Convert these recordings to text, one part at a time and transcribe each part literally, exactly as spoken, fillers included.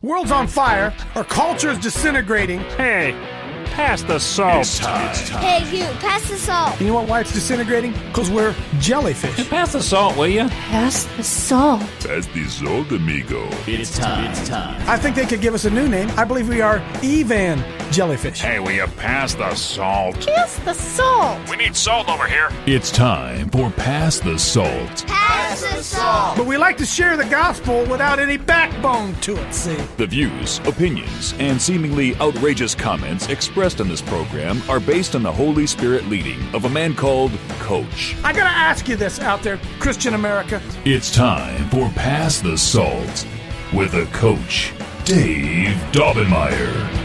World's on fire. Our culture is disintegrating. Hey, pass the salt. It's time. It's time. Hey, you, pass the salt. You know what, why it's disintegrating? Because we're jellyfish. Pass the salt, will you? Pass the salt. Pass the salt, amigo. It's time. It's time. I think they could give us a new name. I believe we are Evan Jellyfish. Hey, will you pass the salt? Pass the salt. We need salt over here. It's time for Pass the Salt. Pass the salt. But we like to share the gospel without any backbone to it, see? The views, opinions, and seemingly outrageous comments expressed on this program are based on the Holy Spirit leading of a man called Coach. I gotta ask you this out there, Christian America. It's time for Pass the Salt with a Coach, Dave Daubenmire.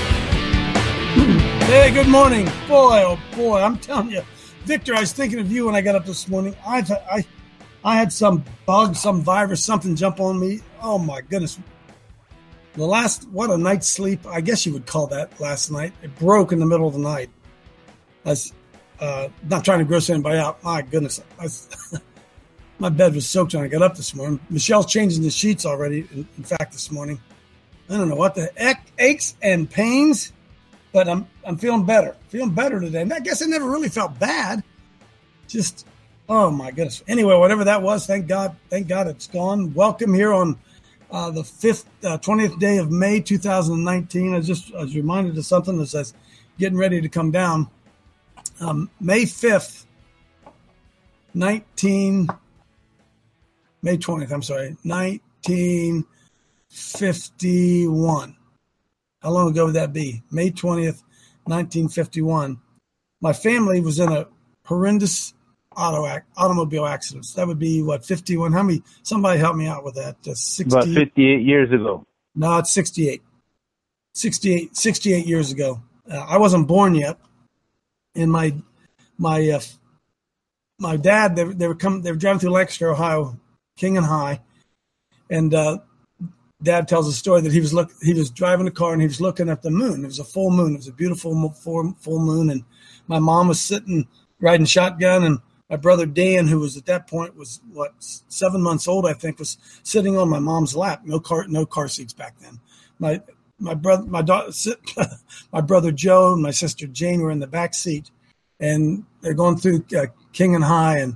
Hey, good morning. Boy, oh boy, I'm telling you, Victor, I was thinking of you when I got up this morning. I, I, I had some bug, some virus, something jump on me. Oh, my goodness. The last, what a night's sleep, I guess you would call that last night. It broke in the middle of the night. I was uh, not trying to gross anybody out. My goodness. I was, my bed was soaked when I got up this morning. Michelle's changing the sheets already, in, in fact, this morning. I don't know what the heck, aches and pains. But I'm I'm feeling better, feeling better today. And I guess I never really felt bad. Just, oh my goodness. Anyway, whatever that was, thank God, thank God it's gone. Welcome here on uh, the fifth, uh, twentieth day of May, two thousand nineteen. I just I was reminded of something as I was getting ready to come down. Um, May fifth, nineteen, May twentieth, I'm sorry, nineteen fifty-one. How long ago would that be? May twentieth, nineteen fifty-one. My family was in a horrendous auto ac- automobile accident. That would be, what, fifty-one? How many? Somebody help me out with that. Uh, sixty About fifty-eight years ago. No, it's sixty-eight. sixty-eight, sixty-eight years ago. Uh, I wasn't born yet. And my my uh, my dad, they, they were coming. They were driving through Lancaster, Ohio, King and High, and uh, Dad tells a story that he was look he was driving a car and he was looking at the moon. It was a full moon. It was a beautiful full, full moon. And my mom was sitting riding shotgun, and my brother Dan, who was at that point was what seven months old, I think, was sitting on my mom's lap. No car no car seats back then. My my brother my daughter my brother Joe and my sister Jane were in the back seat, and they're going through uh, King and High, and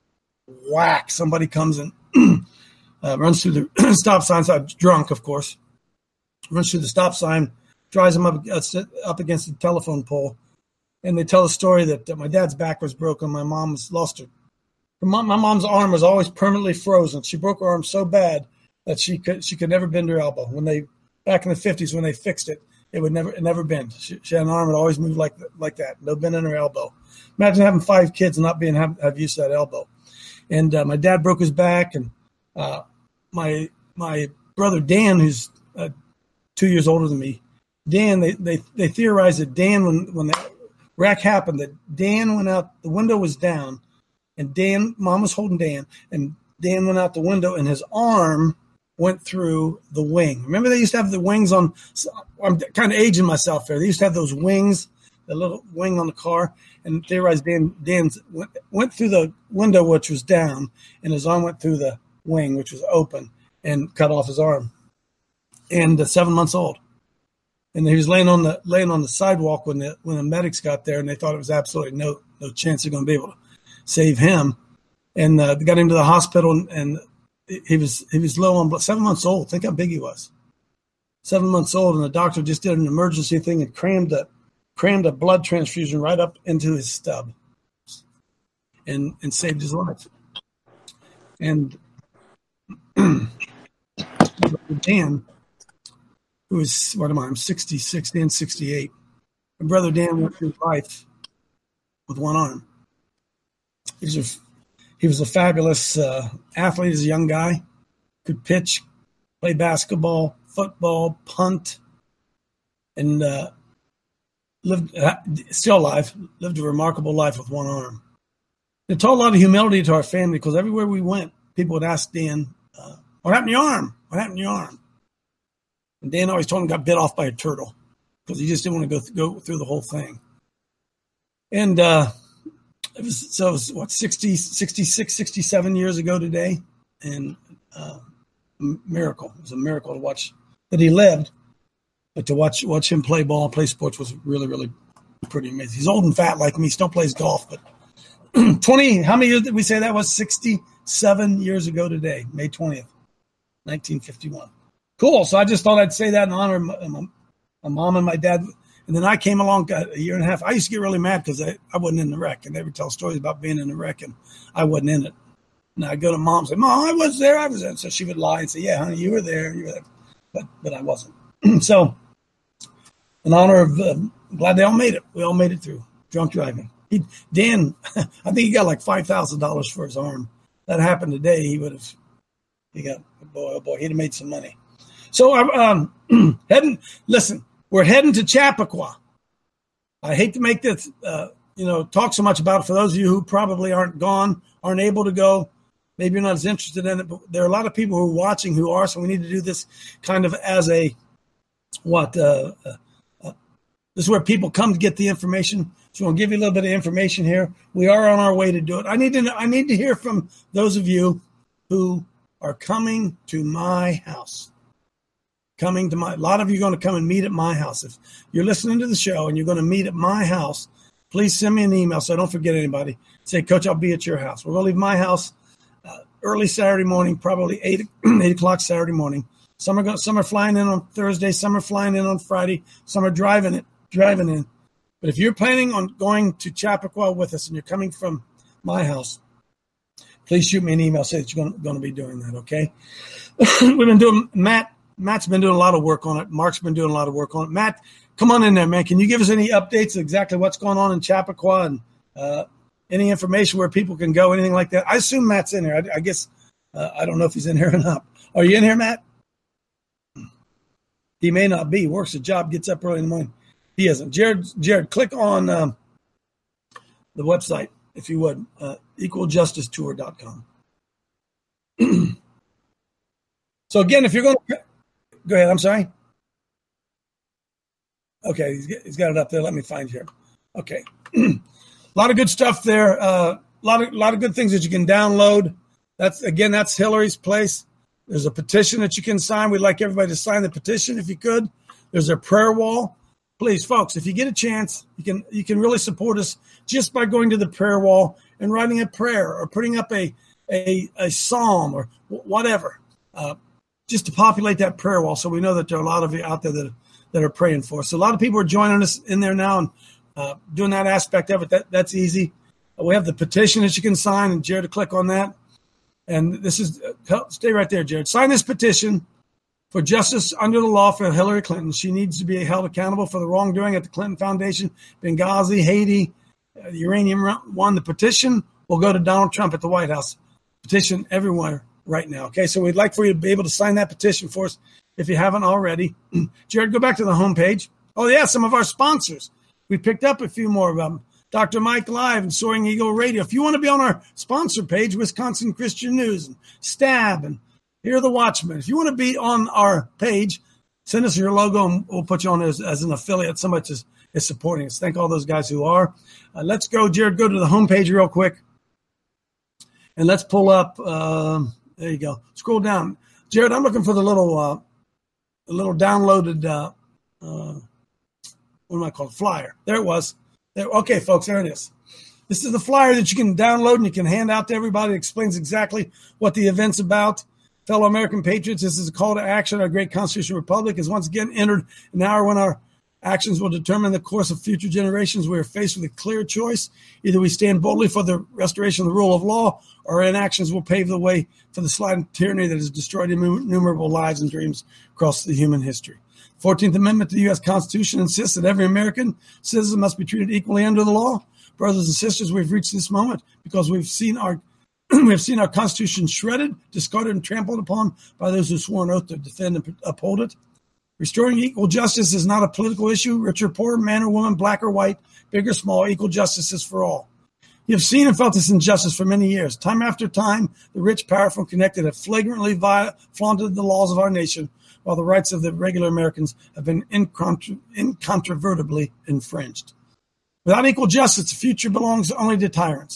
whack! Somebody comes in. Uh, runs through the stop sign, so I'm drunk, of course. Runs through the stop sign, drives him up, uh, up against the telephone pole. And they tell a story that uh, my dad's back was broken. My mom was lost her. her mom, my mom's arm was always permanently frozen. She broke her arm so bad that she could she could never bend her elbow. When they back in the fifties, when they fixed it, it would never it never bend. She, she had an arm that always moved like like that, no bend in her elbow. Imagine having five kids and not being have, have use of that elbow. And uh, my dad broke his back, and uh, My my brother Dan, who's uh, two years older than me, Dan, they, they, they theorized that Dan, when, when the wreck happened, that Dan went out, the window was down, and Dan, Mom was holding Dan, and Dan went out the window, and his arm went through the wing. Remember they used to have the wings on, I'm kind of aging myself there. They used to have those wings, the little wing on the car, and theorized Dan, Dan went, went through the window, which was down, and his arm went through the wing, which was open, and cut off his arm. And uh, seven months old, and he was laying on the laying on the sidewalk when the when the medics got there, and they thought it was absolutely no no chance they're going to be able to save him. And uh, they got him to the hospital, and, and he was he was low on blood. Seven months old. Think how big he was. Seven months old, and the doctor just did an emergency thing and crammed a crammed a blood transfusion right up into his stub, and and saved his life. And Dan, who is, what am I, I'm sixty-six, Dan sixty-eight. My brother Dan went through life with one arm. He was a, he was a fabulous uh, athlete as a young guy. Could pitch, play basketball, football, punt, and uh, lived, uh, still alive, lived a remarkable life with one arm. It taught a lot of humility to our family, because everywhere we went, people would ask Dan, uh, what happened to your arm? What happened to your arm? And Dan always told him he got bit off by a turtle, because he just didn't want to go, th- go through the whole thing. And uh, it was, so it was, what, sixty, sixty-six, sixty-seven years ago today. And uh, miracle. It was a miracle to watch that he lived. But to watch watch him play ball, play sports was really, really pretty amazing. He's old and fat like me, still plays golf. But twenty, how many years did we say that was? sixty-seven years ago today, May twentieth, nineteen fifty-one. Cool. So I just thought I'd say that in honor of my, my, my mom and my dad. And then I came along a year and a half. I used to get really mad because I, I wasn't in the wreck. And they would tell stories about being in the wreck, and I wasn't in it. And I'd go to mom and say, Mom, I was there. I was there. So she would lie and say, yeah, honey, you were there. You were there. But, but I wasn't. So in honor of, uh, I'm glad they all made it. We all made it through drunk driving. He, Dan, I think he got like five thousand dollars for his arm. That happened today. He would have, he got, boy, oh boy, he'd have made some money. So I'm um, heading, listen, we're heading to Chappaqua. I hate to make this, uh, you know, talk so much about it for those of you who probably aren't gone, aren't able to go. Maybe you're not as interested in it, but there are a lot of people who are watching who are, so we need to do this kind of as a, what, uh, uh, uh, this is where people come to get the information. So I'll give you a little bit of information here. We are on our way to do it. I need to I need to hear from those of you who are coming to my house. Coming to my, a lot of you are going to come and meet at my house. If you're listening to the show and you're going to meet at my house, please send me an email so I don't forget anybody. Say, Coach, I'll be at your house. We're going to leave my house uh, early Saturday morning, probably eight, eight o'clock Saturday morning. Some are, going, some are flying in on Thursday. Some are flying in on Friday. Some are driving it, driving in. But if you're planning on going to Chappaqua with us and you're coming from my house, please shoot me an email. Say that you're going to, going to be doing that, okay? We've been doing, Matt, Matt's been doing a lot of work on it. Mark's been doing a lot of work on it. Matt, come on in there, man. Can you give us any updates exactly what's going on in Chappaqua and uh, any information where people can go, anything like that? I assume Matt's in here. I, I guess uh, I don't know if he's in here or not. Are you in here, Matt? He may not be. He works a job, gets up early in the morning. He isn't. Jared, Jared, click on um, the website, if you would, uh, equal justice tour dot com. So, again, if you're going to – go ahead. I'm sorry. Okay, he's, he's got it up there. Let me find here. Okay. A lot of good stuff there. A uh, lot of lot of good things that you can download. That's Again, that's Hillary's place. There's a petition that you can sign. We'd like everybody to sign the petition if you could. There's a prayer wall. Please, folks, if you get a chance, you can you can really support us just by going to the prayer wall and writing a prayer or putting up a a, a psalm or whatever, uh, just to populate that prayer wall so we know that there are a lot of you out there that, that are praying for us. So a lot of people are joining us in there now and uh, doing that aspect of it. That That's easy. Uh, we have the petition that you can sign, and Jared, to click on that. And this is uh, – stay right there, Jared. Sign this petition. For justice under the law for Hillary Clinton. She needs to be held accountable for the wrongdoing at the Clinton Foundation, Benghazi, Haiti, uh, the uranium one. The petition will go to Donald Trump at the White House. Petition everywhere right now. Okay, so we'd like for you to be able to sign that petition for us if you haven't already. Jared, go back to the homepage. Oh, yeah, some of our sponsors. We picked up a few more of them. Doctor Mike Live and Soaring Eagle Radio. If you want to be on our sponsor page, Wisconsin Christian News and Stab and Here are the Watchmen. If you want to be on our page, send us your logo and we'll put you on as, as an affiliate. Somebody is, is supporting us. Thank all those guys who are. Uh, let's go, Jared, go to the homepage real quick. And let's pull up. Um, there you go. Scroll down. Jared, I'm looking for the little uh, the little downloaded, uh, uh, what am I called? Flyer. There it was. There, okay, folks, there it is. This is the flyer that you can download and you can hand out to everybody. It explains exactly what the event's about. Fellow American patriots, this is a call to action. Our great constitutional republic is once again entered an hour when our actions will determine the course of future generations. We are faced with a clear choice. Either we stand boldly for the restoration of the rule of law, or our inactions will pave the way for the sliding tyranny that has destroyed innumerable lives and dreams across the human history. fourteenth Amendment to the U S Constitution insists that every American citizen must be treated equally under the law. Brothers and sisters, we've reached this moment because we've seen our We have seen our Constitution shredded, discarded, and trampled upon by those who swore an oath to defend and uphold it. Restoring equal justice is not a political issue. Rich or poor, man or woman, black or white, big or small, equal justice is for all. You have seen and felt this injustice for many years. Time after time, the rich, powerful, and connected have flagrantly vi- flaunted the laws of our nation, while the rights of the regular Americans have been incontra- incontrovertibly infringed. Without equal justice, the future belongs only to tyrants.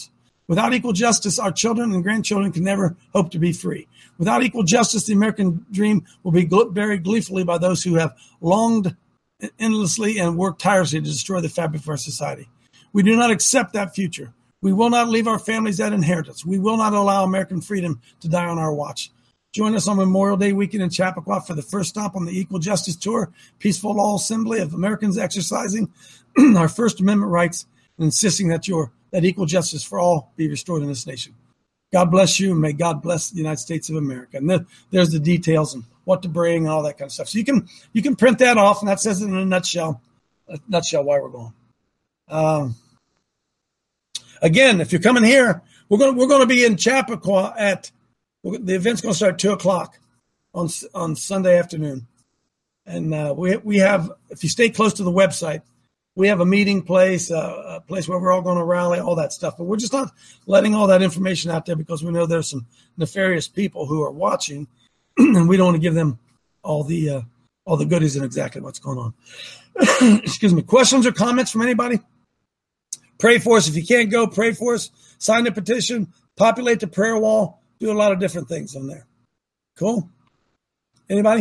Without equal justice, our children and grandchildren can never hope to be free. Without equal justice, the American dream will be buried gleefully by those who have longed endlessly and worked tirelessly to destroy the fabric of our society. We do not accept that future. We will not leave our families that inheritance. We will not allow American freedom to die on our watch. Join us on Memorial Day weekend in Chappaqua for the first stop on the Equal Justice Tour, peaceful law assembly of Americans exercising our First Amendment rights and insisting that your that equal justice for all be restored in this nation. God bless you, and may God bless the United States of America. And there, there's the details and what to bring and all that kind of stuff. So you can you can print that off, and that says it in a nutshell. A nutshell why we're going. Um, again, if you're coming here, we're going we're going to be in Chappaqua at the event's going to start at two o'clock on on Sunday afternoon, and uh, we we have if you stay close to the website. We have a meeting place, uh, a place where we're all going to rally, all that stuff. But we're just not letting all that information out there because we know there's some nefarious people who are watching, and we don't want to give them all the uh, all the goodies and exactly what's going on. Excuse me. Questions or comments from anybody? Pray for us. If you can't go, pray for us. Sign the petition. Populate the prayer wall. Do a lot of different things on there. Cool. Anybody?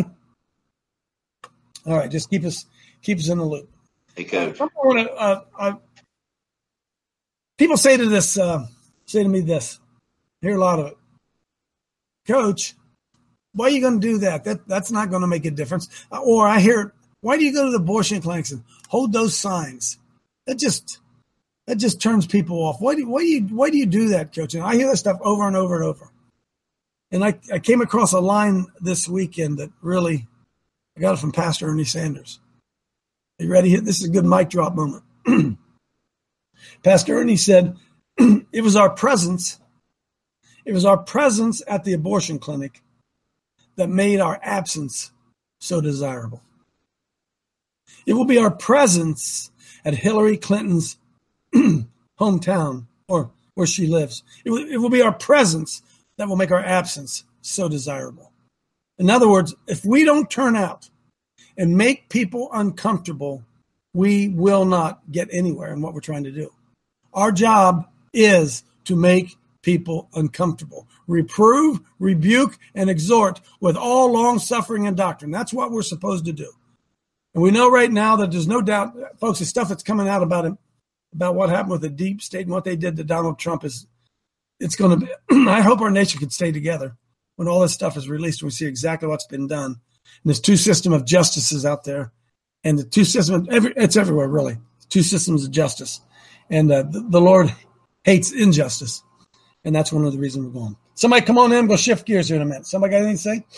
All right. Just keep us keep us in the loop. Hey, Coach. Uh, uh, uh, people say to this, uh, say to me this. I hear a lot of it. Coach, why are you going to do that? That that's not going to make a difference. Uh, or I hear, why do you go to the abortion clinics and hold those signs? That just that just turns people off. Why do why do you why do you do that, Coach? And I hear that stuff over and over and over. And I, I came across a line this weekend that really I got it from Pastor Ernie Sanders. Are you ready? This is a good mic drop moment. Pastor Ernie said, it was our presence, it was our presence at the abortion clinic that made our absence so desirable. It will be our presence at Hillary Clinton's hometown or where she lives. It will, it will be our presence that will make our absence so desirable. In other words, if we don't turn out and make people uncomfortable, we will not get anywhere in what we're trying to do. Our job is to make people uncomfortable. Reprove, rebuke, and exhort with all long-suffering and doctrine. That's what we're supposed to do. And we know right now that there's no doubt, folks, the stuff that's coming out about him, about what happened with the deep state and what they did to Donald Trump is, it's going to be, I hope our nation can stay together when all this stuff is released and we see exactly what's been done. And there's two systems of justices out there, and the two systems, every, it's everywhere, really. Two systems of justice. And uh, the, the Lord hates injustice. And that's one of the reasons we're going. Somebody come on in. I'm going to shift gears here in a minute. Somebody got anything to say?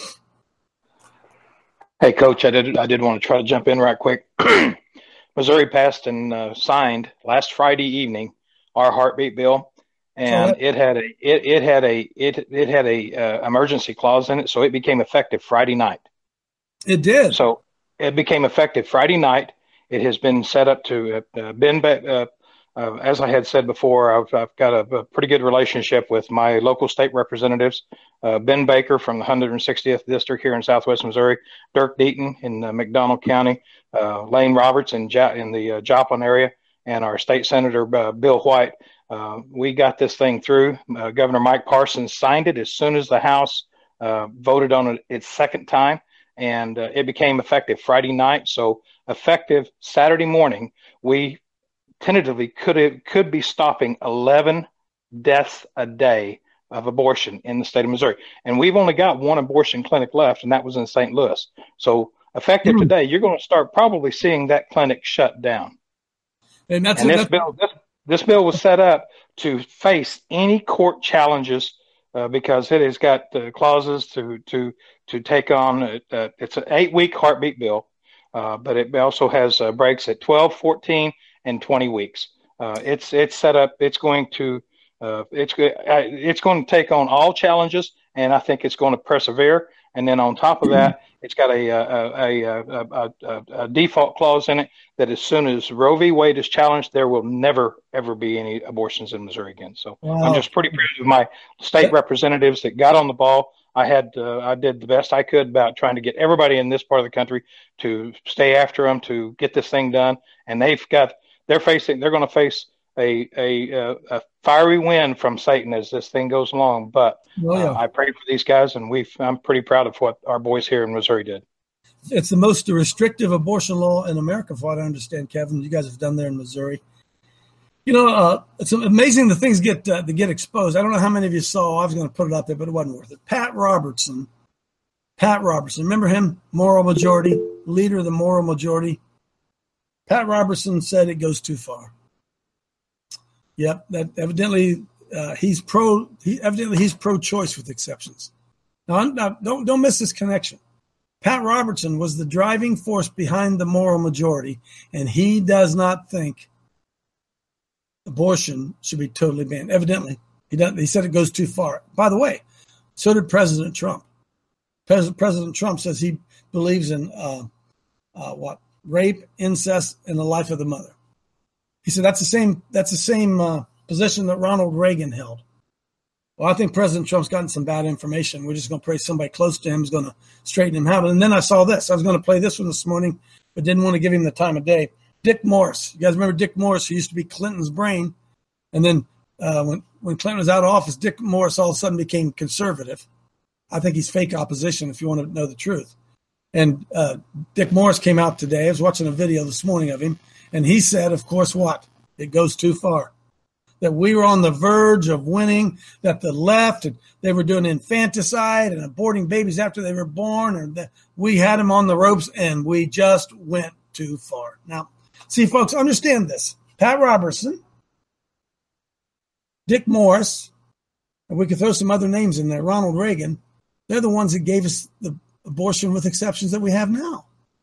Hey, Coach, I did I did want to try to jump in right quick. Missouri passed and uh, signed last Friday evening our heartbeat bill. And it had a it, it had a it it had a uh, emergency clause in it, so it became effective Friday night. It did. So it became effective Friday night. It has been set up to uh, been uh, uh, as I had said before. I've, I've got a, a pretty good relationship with my local state representatives, uh, Ben Baker from the one hundred sixtieth district here in Southwest Missouri, Dirk Deaton in uh, McDonald County, uh, Lane Roberts in ja- in the uh, Joplin area, and our state senator uh, Bill White. Uh, we got this thing through. Uh, Governor Mike Parsons signed it as soon as the House uh, voted on it its second time, and uh, it became effective Friday night. So effective Saturday morning, we tentatively could could be stopping eleven deaths a day of abortion in the state of Missouri. And we've only got one abortion clinic left, and that was in Saint Louis. So effective mm-hmm. today, you're going to start probably seeing that clinic shut down. And, that's and a, this that's- bill, this This bill was set up to face any court challenges uh, because it has got uh, clauses to to to take on. Uh, it's an eight-week heartbeat bill, uh, but it also has uh, breaks at twelve, fourteen, and twenty weeks. Uh, it's it's set up. It's going to uh, it's uh, it's going to take on all challenges, and I think it's going to persevere. And then on top of that, it's got a a, a, a, a a default clause in it that as soon as Roe v. Wade is challenged, there will never, ever be any abortions in Missouri again. So wow. I'm just pretty proud of my state representatives that got on the ball. I had uh, I did the best I could about trying to get everybody in this part of the country to stay after them, to get this thing done. And they've got they're facing they're going to face a a, a fiery wind from Satan as this thing goes along. But oh, yeah. uh, I prayed for these guys, and we I'm pretty proud of what our boys here in Missouri did. It's the most restrictive abortion law in America, from what I understand, Kevin. You guys have done there in Missouri. You know, uh, it's amazing the things get uh, they get exposed. I don't know how many of you saw. I was going to put it out there, but it wasn't worth it. Pat Robertson. Pat Robertson. Remember him? Moral majority, leader of the moral majority. Pat Robertson said it goes too far. Yep, that evidently uh, he's pro. He evidently he's pro-choice with exceptions. Now, now, don't don't miss this connection. Pat Robertson was the driving force behind the moral majority, and he does not think abortion should be totally banned. Evidently, he doesn't. He said it goes too far. By the way, so did President Trump. President, President Trump says he believes in uh, uh, what rape, incest, and the life of the mother. He said that's the same. That's the same uh, position that Ronald Reagan held. Well, I think President Trump's gotten some bad information. We're just going to pray somebody close to him is going to straighten him out. And then I saw this. I was going to play this one this morning, but didn't want to give him the time of day. Dick Morris. You guys remember Dick Morris, who used to be Clinton's brain? And then uh, when, when Clinton was out of office, Dick Morris all of a sudden became conservative. I think he's fake opposition, if you want to know the truth. And uh, Dick Morris came out today. I was watching a video this morning of him, and he said, of course, what? It goes too far. That we were on the verge of winning, that the left, and they were doing infanticide and aborting babies after they were born, or that we had them on the ropes, and we just went too far. Now, see, folks, understand this. Pat Robertson, Dick Morris, and we could throw some other names in there, Ronald Reagan, they're the ones that gave us the abortion with exceptions that we have now.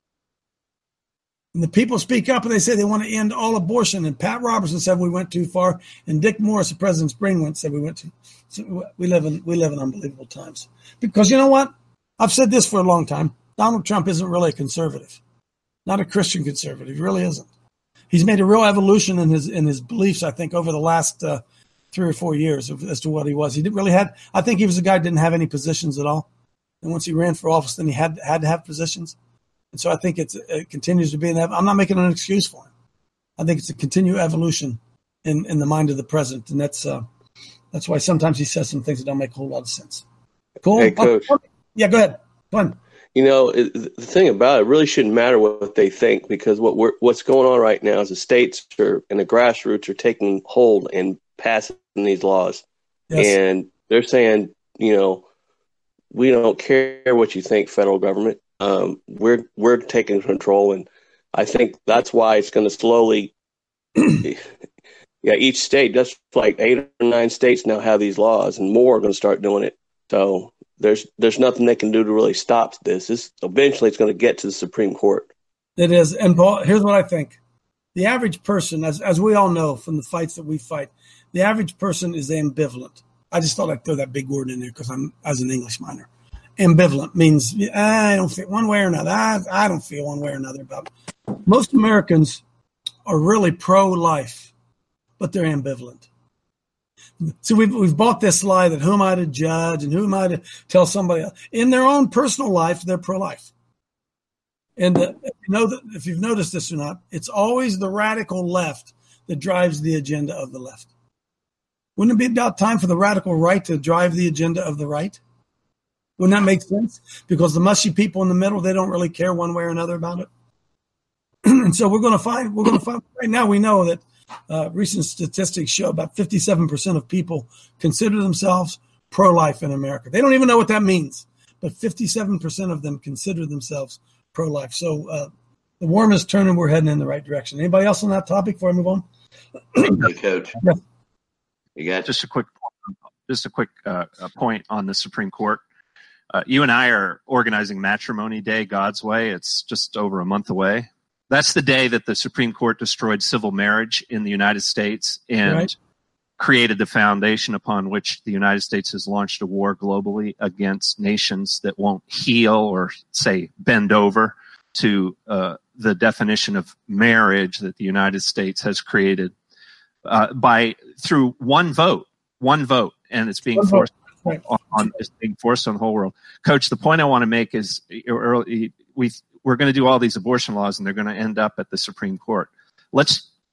And the people speak up and they say they want to end all abortion. And Pat Robertson said we went too far. And Dick Morris, the President Spring, went said we went too. So we live in we live in unbelievable times. Because you know what? I've said this for a long time. Donald Trump isn't really a conservative, not a Christian conservative. He really isn't. He's made a real evolution in his in his beliefs, I think, over the last uh, three or four years as to what he was. He didn't really had. I think he was a guy who didn't have any positions at all. And once he ran for office, then he had had to have positions. And so I think it's, it continues to be an – I'm not making an excuse for him. I think it's a continued evolution in, in the mind of the president, and that's uh, that's why sometimes he says some things that don't make a whole lot of sense. Cool? Hey, Coach. Oh, yeah, go ahead. Go on. You know, it, the thing about it, it really shouldn't matter what they think, because what we're, what's going on right now is the states are, and the grassroots are taking hold and passing these laws. Yes. And they're saying, you know, we don't care what you think, federal government. Um, we're we're taking control, and I think that's why it's going to slowly. yeah, each state, just like eight or nine states now have these laws, and more are going to start doing it. So there's there's nothing they can do to really stop this. This eventually it's going to get to the Supreme Court. It is, and Paul, here's what I think: the average person, as as we all know from the fights that we fight, the average person is ambivalent. I just thought I'd throw that big word in there because I'm as an English minor. Ambivalent means I don't feel one way or another. I, I don't feel one way or another about it. Most Americans are really pro-life, but they're ambivalent. So we've we've bought this lie that who am I to judge and who am I to tell somebody else? In their own personal life, they're pro-life. And uh, if you know that, if you've noticed this or not, it's always the radical left that drives the agenda of the left. Wouldn't it be about time for the radical right to drive the agenda of the right? Wouldn't that make sense? Because the mushy people in the middle, they don't really care one way or another about it. And so we're going to find, we're going to find right now, we know that uh, recent statistics show about fifty-seven percent of people consider themselves pro-life in America. They don't even know what that means, but fifty-seven percent of them consider themselves pro-life. So uh, the worm is turning. We're heading in the right direction. Anybody else on that topic before I move on? Hey, Coach. Yeah. You got just a quick, just a quick uh, point on the Supreme Court. Uh, you and I are organizing Matrimony Day God's Way. It's just over a month away. That's the day that the Supreme Court destroyed civil marriage in the United States and right. created the foundation upon which the United States has launched a war globally against nations that won't heel or, say, bend over to uh, the definition of marriage that the United States has created uh, by through one vote, one vote, and it's being one forced. Vote. Right. On, on is being forced on the whole world. Coach, the point I want to make is early, we we're going to do all these abortion laws and they're going to end up at the Supreme Court. Let's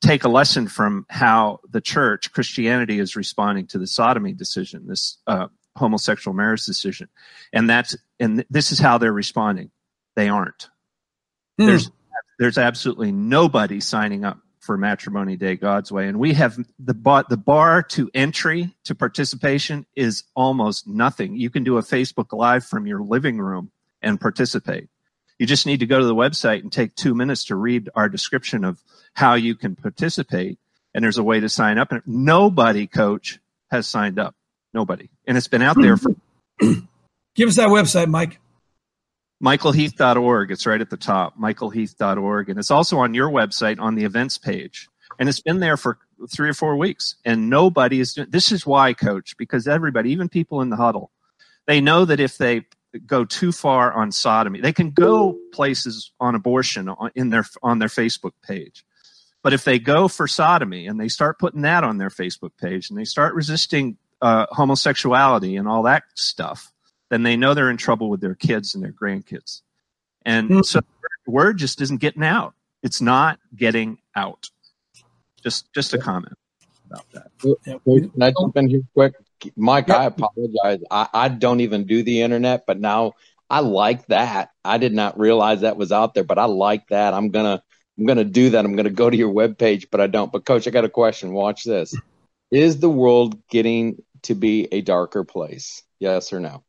take a lesson from how the church, Christianity, is responding to the sodomy decision, this uh, homosexual marriage decision. And that's and this is how they're responding. They aren't. Hmm. There's there's absolutely nobody signing up for Matrimony Day God's Way. And we have the bar, the bar to entry to participation is almost nothing. You can do a Facebook Live from your living room and participate. You just need to go to the website and take two minutes to read our description of how you can participate. And there's a way to sign up. And nobody, Coach, has signed up. Nobody. And it's been out there for... Give us that website, Mike. michael heath dot org. It's right at the top, michael heath dot org. And it's also on your website on the events page. And it's been there for three or four weeks. And nobody is doing... This is why, Coach, because everybody, even people in the huddle, they know that if they go too far on sodomy, they can go places on abortion on, in their, on their Facebook page. But if they go for sodomy and they start putting that on their Facebook page and they start resisting uh, homosexuality and all that stuff, then they know they're in trouble with their kids and their grandkids. And mm-hmm. so the word just isn't getting out. It's not getting out. Just just a comment about that. Can I jump in here quick? Mike, I apologize. I, I don't even do the internet, but now I like that. I did not realize that was out there, but I like that. I'm gonna I'm gonna do that. I'm gonna go to your webpage, but I don't. But Coach, I got a question. Watch this. Is the world getting to be a darker place? Yes or no?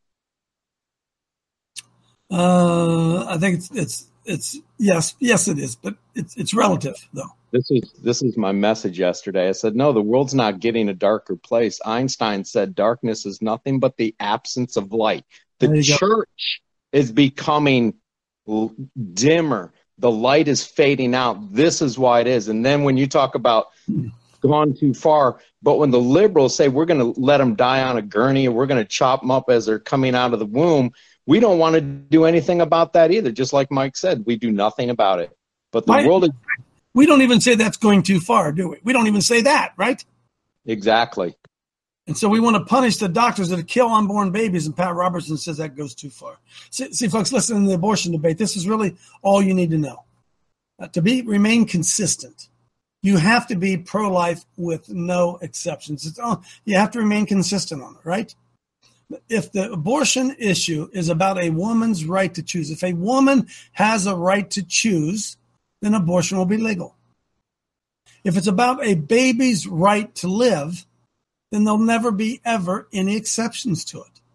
Uh, I think it's it's it's yes, yes, it is, but it's it's relative though. This is this is my message yesterday. I said, no, the world's not getting a darker place. Einstein said darkness is nothing but the absence of light. The church go. is becoming dimmer. The light is fading out. This is why it is. And then when you talk about gone too far, but when the liberals say we're going to let them die on a gurney or we're going to chop them up as they're coming out of the womb, we don't want to do anything about that either. Just like Mike said, we do nothing about it. But the Mike, world is... We don't even say that's going too far, do we? We don't even say that, right? Exactly. And so we want to punish the doctors that kill unborn babies, and Pat Robertson says that goes too far. See, see folks, listen to the abortion debate. This is really all you need to know. Uh, to be remain consistent, you have to be pro-life with no exceptions. It's all, you have to remain consistent on it, right? If the abortion issue is about a woman's right to choose, if a woman has a right to choose, then abortion will be legal. If it's about a baby's right to live, then there'll never be ever any exceptions to it.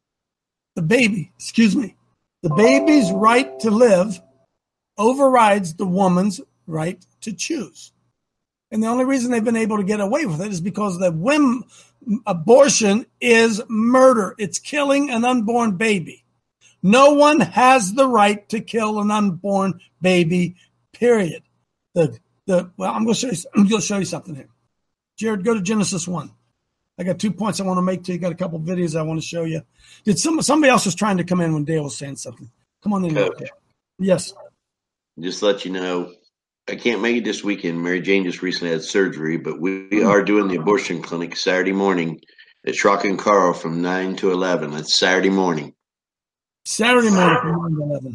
The baby, excuse me, the baby's right to live overrides the woman's right to choose. And the only reason they've been able to get away with it is because the women, abortion is murder. It's killing an unborn baby. No one has the right to kill an unborn baby, period. The the well, I'm going to show you. I'm going to show you something here. Jared, go to Genesis one. I got two points I want to make to you. Got a couple of videos I want to show you. Did some somebody else was trying to come in when Dale was saying something? Come on in. Coach, yes. Just let you know, I can't make it this weekend. Mary Jane just recently had surgery, but we are doing the abortion clinic Saturday morning at Schrock and Carl from nine to eleven. That's Saturday morning. Saturday morning from nine to eleven.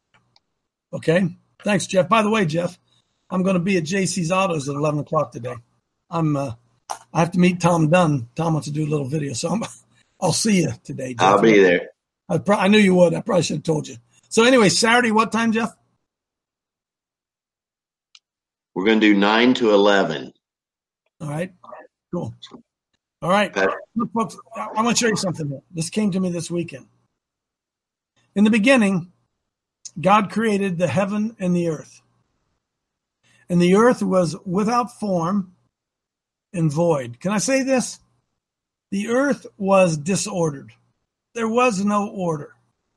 Okay. Thanks, Jeff. By the way, Jeff, I'm going to be at J C's Autos at eleven o'clock today. I'm. Uh, I have to meet Tom Dunn. Tom wants to do a little video, so I'm, I'll see you today, Jeff. I'll be there. I, pro- I knew you would. I probably should have told you. So anyway, Saturday, what time, Jeff? We're going to do nine to eleven. All right. Cool. All right. Look, folks, I want to show you something here. This came to me this weekend. In the beginning, God created the heaven and the earth. And the earth was without form and void. Can I say this? The earth was disordered. There was no order.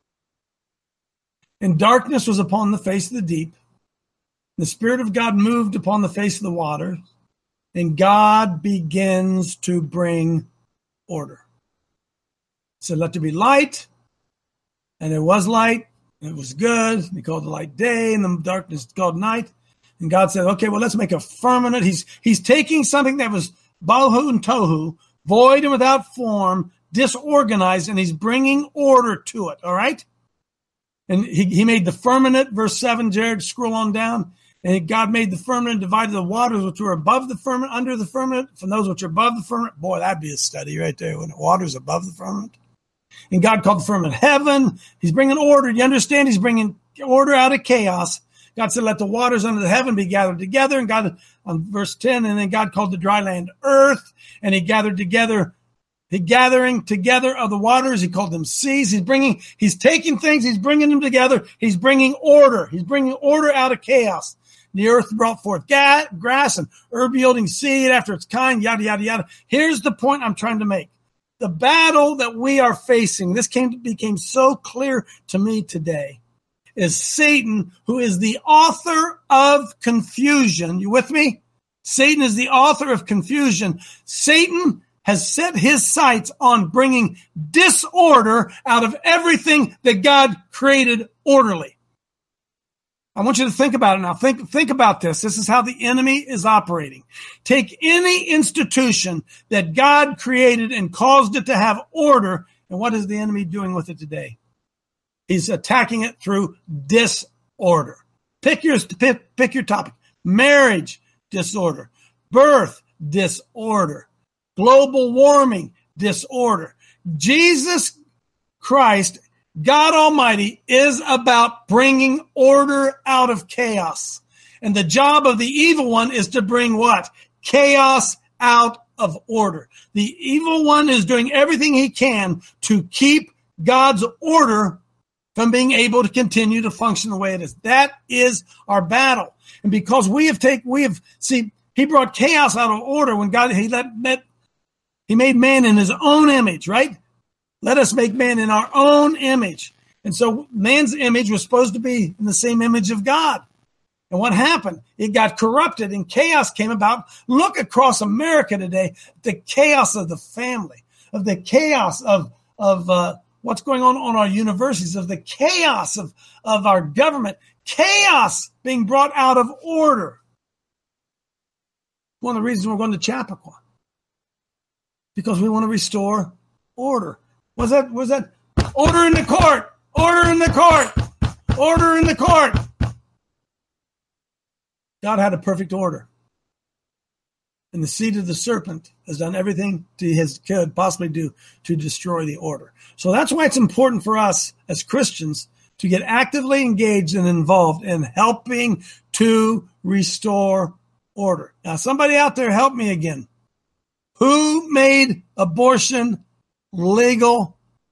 And darkness was upon the face of the deep. The Spirit of God moved upon the face of the water, and God begins to bring order. He said, let there be light, and there was light, and it was good. He called the light day, and the darkness called night. And God said, okay, well, let's make a firmament. He's he's taking something that was balhu and tohu, void and without form, disorganized, and he's bringing order to it, all right? And he, he made the firmament, verse seven, Jared, scroll on down. And God made the firmament and divided the waters which were above the firmament, under the firmament, from those which are above the firmament. Boy, that'd be a study right there, when the water's above the firmament. And God called the firmament heaven. He's bringing order. You understand? He's bringing order out of chaos. God said, let the waters under the heaven be gathered together. And God, on verse ten, and then God called the dry land earth. And he gathered together, he gathering together of the waters. He called them seas. He's bringing, he's taking things. He's bringing them together. He's bringing order. He's bringing order out of chaos. The earth brought forth grass and herb yielding seed after its kind, yada, yada, yada. Here's the point I'm trying to make. The battle that we are facing, this came became so clear to me today, is Satan, who is the author of confusion. You with me? Satan is the author of confusion. Satan has set his sights on bringing disorder out of everything that God created orderly. I want you to think about it now. Think, think about this. This is how the enemy is operating. Take any institution that God created and caused it to have order, and what is the enemy doing with it today? He's attacking it through disorder. Pick your, pick, pick your topic. Marriage, disorder. Birth, disorder. Global warming, disorder. Jesus Christ, God Almighty, is about bringing order out of chaos. And the job of the evil one is to bring what? Chaos out of order. The evil one is doing everything he can to keep God's order from being able to continue to function the way it is. That is our battle. And because we have taken, we have, see, he brought chaos out of order when God, he let, met, he made man in his own image, right? Let us make man in our own image. And so man's image was supposed to be in the same image of God. And what happened? It got corrupted and chaos came about. Look across America today, the chaos of the family, of the chaos of, of uh, what's going on on our universities, of the chaos of, of our government, chaos being brought out of order. One of the reasons we're going to Chappaqua, because we want to restore order. Was that, was that order in the court, order in the court, order in the court. God had a perfect order. And the seed of the serpent has done everything he has, could possibly do to destroy the order. So that's why it's important for us as Christians to get actively engaged and involved in helping to restore order. Now, somebody out there, help me again. Who made abortion legal?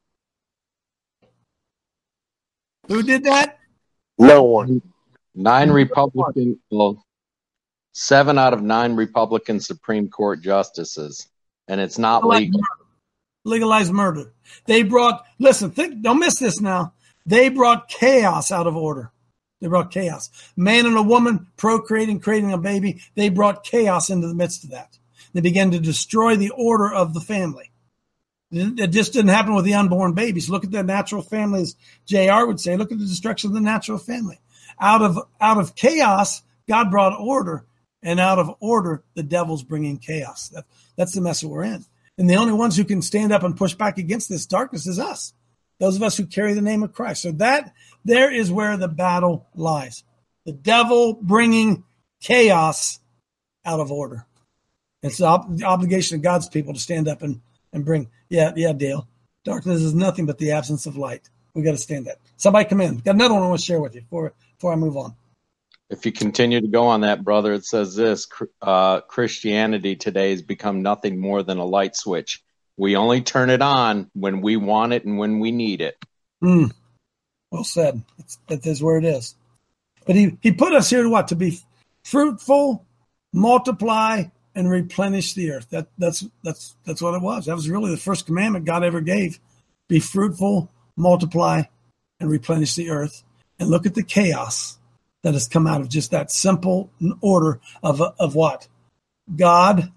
Who did that? No one. Nine Republican, well, seven out of nine Republican Supreme Court justices, and it's not Legalize legal. Murder. Legalized murder. They brought, listen, think, don't miss this now. They brought chaos out of order. They brought chaos. Man and a woman procreating, creating a baby. They brought chaos into the midst of that. They began to destroy the order of the family. It just didn't happen with the unborn babies. Look at the natural families. J R would say, look at the destruction of the natural family. Out of, out of chaos, God brought order. And out of order, the devil's bringing chaos. That, that's the mess that we're in. And the only ones who can stand up and push back against this darkness is us. Those of us who carry the name of Christ. So that, there is where the battle lies. The devil bringing chaos out of order. It's the, ob- the obligation of God's people to stand up and, and bring, yeah, yeah, Dale. Darkness is nothing but the absence of light. We got to stand that. Somebody come in. Got another one I want to share with you before, before I move on. If you continue to go on that, brother, it says this, uh, Christianity today has become nothing more than a light switch. We only turn it on when we want it and when we need it. Mm. Well said. That's, that is where it is. But he, he put us here to what? To be fruitful, multiply, and replenish the earth. That that's that's that's what it was. That was really the first commandment God ever gave. Be fruitful, multiply, and replenish the earth. And look at the chaos that has come out of just that simple order of of what? God,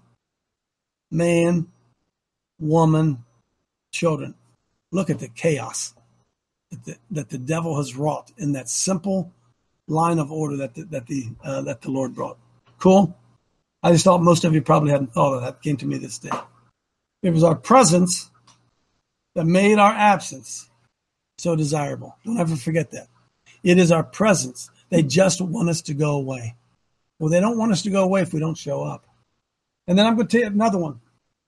man, woman, children. Look at the chaos that the, that the devil has wrought in that simple line of order that the, that the uh, that the Lord brought. Cool. I just thought most of you probably hadn't thought of that. It came to me this day. It was our presence that made our absence so desirable. Don't ever forget that. It is our presence. They just want us to go away. Well, they don't want us to go away if we don't show up. And then I'm going to tell you another one.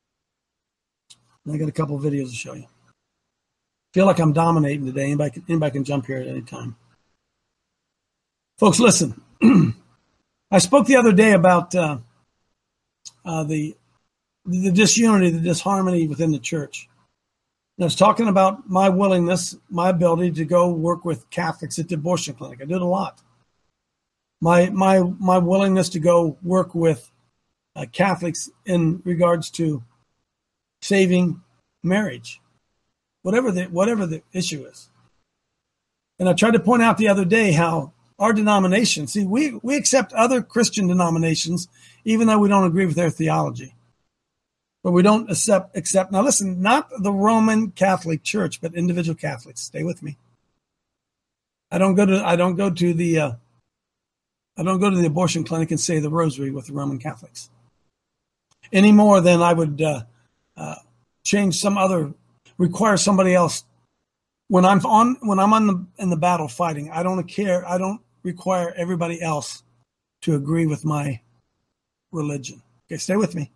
I got a couple of videos to show you. Feel like I'm dominating today. Anybody can, anybody can jump here at any time. Folks, listen. I spoke the other day about uh, uh, the the disunity, the disharmony within the church. And I was talking about my willingness, my ability to go work with Catholics at the abortion clinic. I did a lot. My my my willingness to go work with uh, Catholics in regards to saving marriage, whatever the whatever the issue is. And I tried to point out the other day how our denomination, see, we, we accept other Christian denominations, even though we don't agree with their theology. But we don't accept, accept, now listen, not the Roman Catholic Church, but individual Catholics. Stay with me. I don't go to, I don't go to the, uh, I don't go to the abortion clinic and say the rosary with the Roman Catholics any more than I would uh, uh, change some other, require somebody else. When I'm on, when I'm on the in the battle fighting, I don't care. I don't require everybody else to agree with my religion. Okay, stay with me.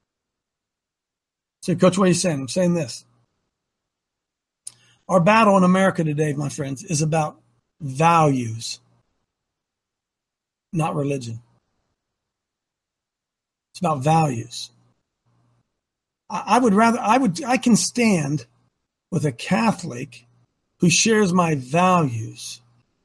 So, Coach, what are you saying? I'm saying this. Our battle in America today, my friends, is about values, not religion. It's about values. I, I would rather, I would, I can stand with a Catholic who shares my values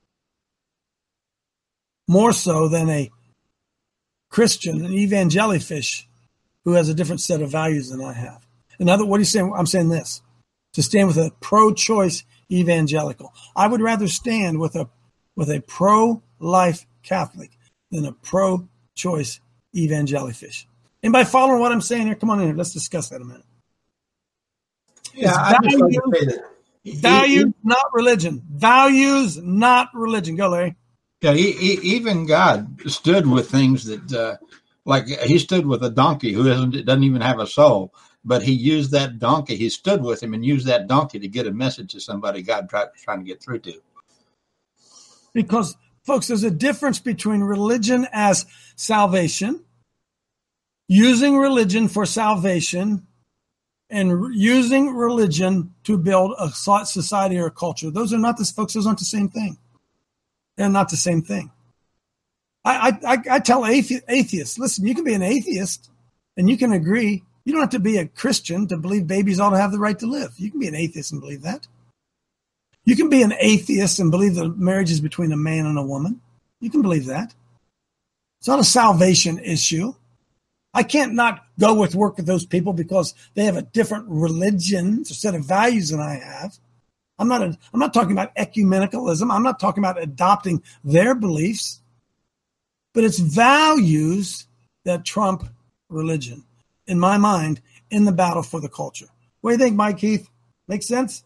more so than a Christian, an evangelifish, who has a different set of values than I have. In other, what are you saying? I'm saying this, to stand with a pro-choice evangelical. I would rather stand with a with a pro-life Catholic than a pro-choice evangelifish. Anybody following what I'm saying here? Come on in here. Let's discuss that a minute. Yeah, I just like to say that. Values, not religion. Values, not religion. Go, Larry. Yeah, he, he, even God stood with things that, uh, like he stood with a donkey who doesn't doesn't even have a soul, but he used that donkey. He stood with him and used that donkey to get a message to somebody God tried trying to get through to. Because, folks, there's a difference between religion as salvation, using religion for salvation, and using religion to build a society or a culture. Those are not the folks. Those aren't the same thing. They're not the same thing. I I, I tell athe- atheists, listen, you can be an atheist and you can agree. You don't have to be a Christian to believe babies ought to have the right to live. You can be an atheist and believe that. You can be an atheist and believe that marriage is between a man and a woman. You can believe that. It's not a salvation issue. I can't not go with work with those people because they have a different religion, a set of values than I have. I'm not. A, I'm not talking about ecumenicalism. I'm not talking about adopting their beliefs, but it's values that trump religion, in my mind, in the battle for the culture. What do you think, Mike Heath? Make sense?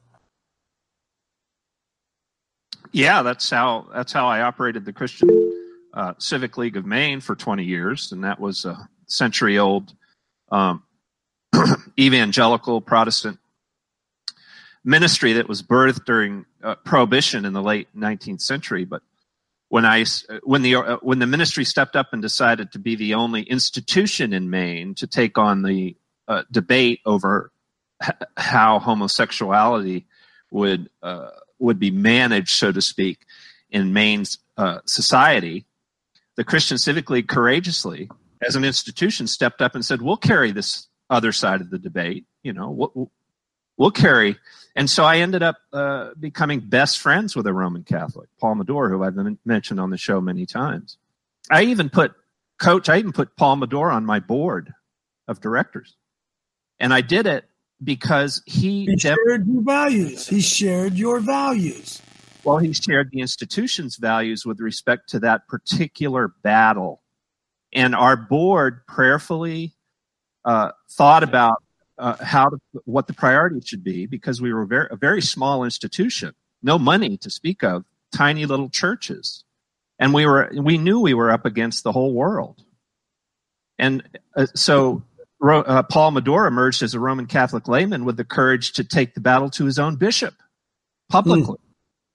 Yeah, that's how that's how I operated the Christian uh, Civic League of Maine for twenty years, and that was a century-old um, evangelical Protestant ministry that was birthed during uh, Prohibition in the late nineteenth century. But when I when the uh, when the ministry stepped up and decided to be the only institution in Maine to take on the uh, debate over h- how homosexuality would uh, would be managed, so to speak, in Maine's uh, society, the Christian Civic League courageously, as an institution, stepped up and said, we'll carry this other side of the debate. You know, we'll, we'll carry. And so I ended up uh, becoming best friends with a Roman Catholic, Paul Medore, who I've been mentioned on the show many times. I even put, Coach, I even put Paul Medore on my board of directors. And I did it because he... He shared your values. He shared your values. Well, he shared the institution's values with respect to that particular battle. And our board prayerfully uh, thought about uh, how to, what the priorities should be, because we were very, a very small institution, no money to speak of, tiny little churches, and we were we knew we were up against the whole world. And uh, so uh, Paul Medore emerged as a Roman Catholic layman with the courage to take the battle to his own bishop publicly. Mm.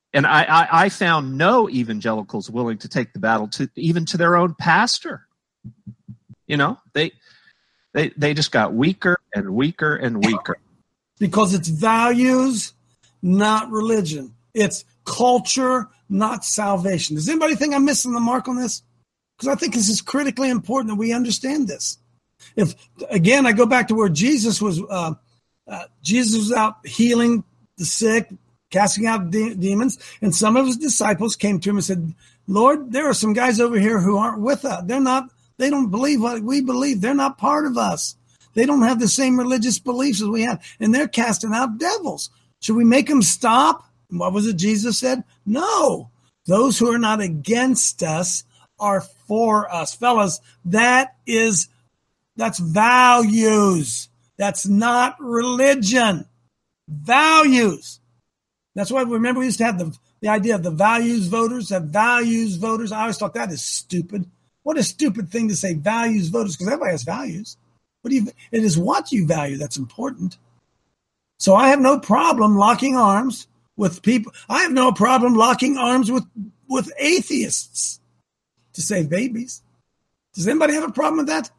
And I, I, I found no evangelicals willing to take the battle to even to their own pastor. You know, they they they just got weaker and weaker and weaker. Because it's values, not religion. It's culture, not salvation. Does anybody think I'm missing the mark on this? Because I think this is critically important that we understand this. If again, I go back to where Jesus was. Uh, uh, Jesus was out healing the sick, casting out de- demons, and some of his disciples came to him and said, Lord, there are some guys over here who aren't with us. They're not, they don't believe what we believe. They're not part of us. They don't have the same religious beliefs as we have, and they're casting out devils. Should we make them stop? And what was it Jesus said? No. Those who are not against us are for us. Fellas, that is, that's values. That's not religion. Values. That's why, remember, we used to have the, the idea of the values voters, the values voters. I always thought that is stupid. What a stupid thing to say, values voters, because everybody has values. What do you, it is what you value that's important. So I have no problem locking arms with people. I have no problem locking arms with, with atheists to save babies. Does anybody have a problem with that?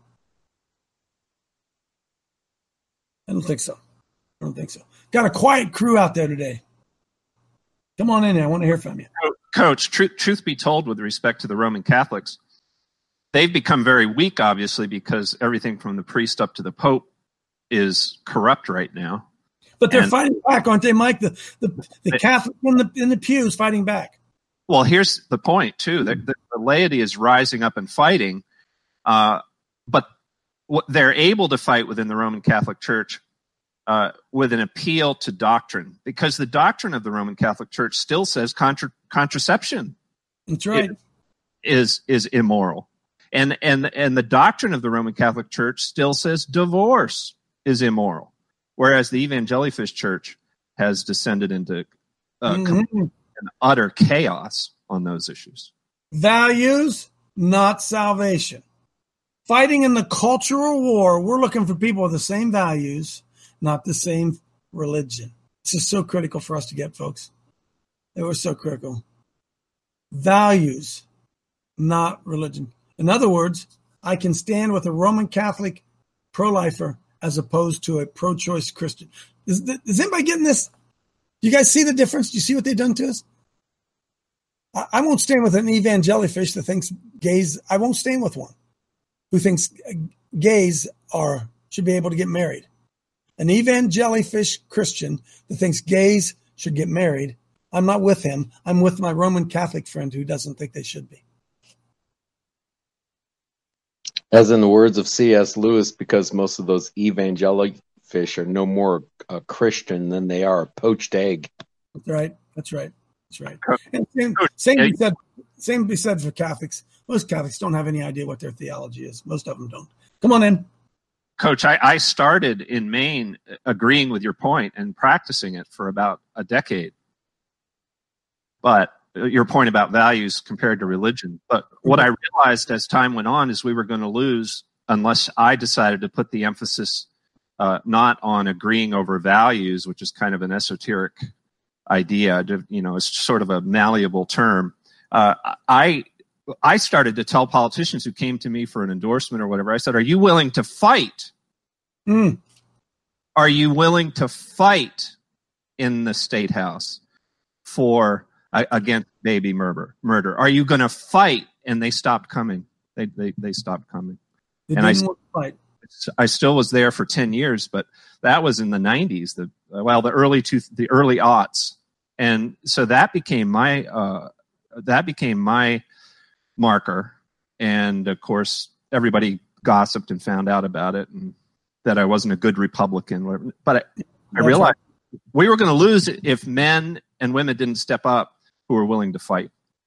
I don't think so. I don't think so. Got a quiet crew out there today. Come on in there. I want to hear from you. Coach, truth, truth be told, with respect to the Roman Catholics, they've become very weak, obviously, because everything from the priest up to the Pope is corrupt right now. But they're and, fighting back, aren't they, Mike? The the, the they, Catholic in the in the pews fighting back. Well, here's the point, too. The, the, the laity is rising up and fighting, uh, but what they're able to fight within the Roman Catholic Church uh, with an appeal to doctrine, because the doctrine of the Roman Catholic Church still says contra- contraception That's right. is is immoral. And and and the doctrine of the Roman Catholic Church still says divorce is immoral, whereas the Evangelifish Church has descended into uh, mm-hmm. complete and utter chaos on those issues. Values, not salvation. Fighting in the cultural war, we're looking for people with the same values, not the same religion. This is so critical for us to get, folks. It was so critical. Values, not religion. In other words, I can stand with a Roman Catholic pro-lifer as opposed to a pro-choice Christian. Is, is anybody getting this? Do you guys see the difference? Do you see what they've done to us? I, I won't stand with an evangelifish that thinks gays. I won't stand with one who thinks gays are should be able to get married. An evangelifish Christian that thinks gays should get married, I'm not with him. I'm with my Roman Catholic friend who doesn't think they should be. As in the words of C S Lewis, because most of those evangelifish are no more a Christian than they are a poached egg. That's right. That's right. That's right. And same, same, be said, same be said for Catholics. Most Catholics don't have any idea what their theology is. Most of them don't. Come on in. Coach, I, I started in Maine agreeing with your point and practicing it for about a decade. But your point about values compared to religion. But what I realized as time went on is we were going to lose unless I decided to put the emphasis uh, not on agreeing over values, which is kind of an esoteric idea. To, you know, it's sort of a malleable term. Uh, I I started to tell politicians who came to me for an endorsement or whatever, I said, are you willing to fight? Mm. Are you willing to fight in the State House for against baby murder? Murder. Are you going to fight? And they stopped coming. They they they stopped coming. They and didn't I, want to fight. I still was there for ten years, but that was in the nineties. The well, the early two, the early aughts, and so that became my uh, that became my marker. And of course, everybody gossiped and found out about it, and that I wasn't a good Republican. But I, I realized right. we were going to lose if men and women didn't step up who were willing to fight.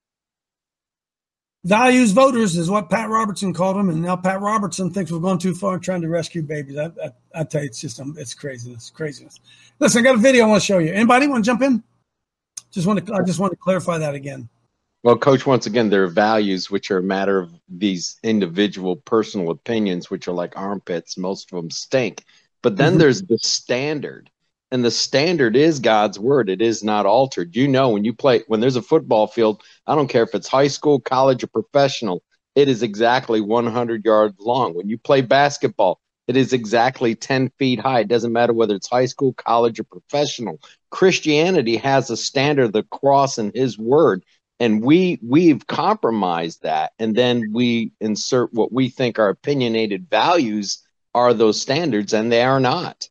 Values voters is what Pat Robertson called them, and now Pat Robertson thinks we're going too far trying to rescue babies. I, I, I tell you, it's just um, it's craziness, craziness. Listen, I got a video I want to show you. Anybody want to jump in? Just want to, I just want to clarify that again. Well, Coach, once again, there are values which are a matter of these individual personal opinions, which are like armpits. Most of them stink. But then mm-hmm. there's the standard. And the standard is God's word. It is not altered. You know, when you play, when there's a football field, I don't care if it's high school, college, or professional, it is exactly one hundred yards long. When you play basketball, it is exactly ten feet high. It doesn't matter whether it's high school, college, or professional. Christianity has a standard, the cross and his word. And we, we've compromised that. And then we insert what we think are opinionated values are those standards, and they are not.